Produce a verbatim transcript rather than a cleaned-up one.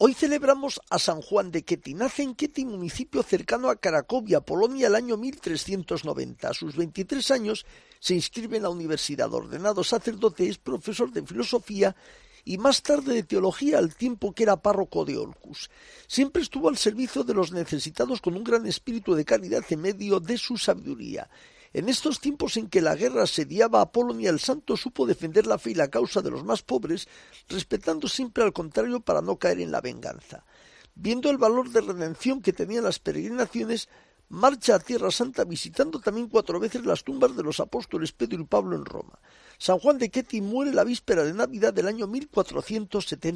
Hoy celebramos a San Juan de Queti. Nace en Queti, municipio cercano a Cracovia, Polonia, el año mil trescientos noventa. A sus veintitrés años se inscribe en la universidad. Ordenado sacerdote, es profesor de filosofía y más tarde de teología, al tiempo que era párroco de Olcus. Siempre estuvo al servicio de los necesitados con un gran espíritu de caridad en medio de su sabiduría. En estos tiempos en que la guerra asediaba a Polonia, el santo supo defender la fe y la causa de los más pobres, respetando siempre al contrario para no caer en la venganza. Viendo el valor de redención que tenían las peregrinaciones, marcha a Tierra Santa, visitando también cuatro veces las tumbas de los apóstoles Pedro y Pablo en Roma. San Juan de Queti muere la víspera de Navidad del año mil cuatrocientos setenta.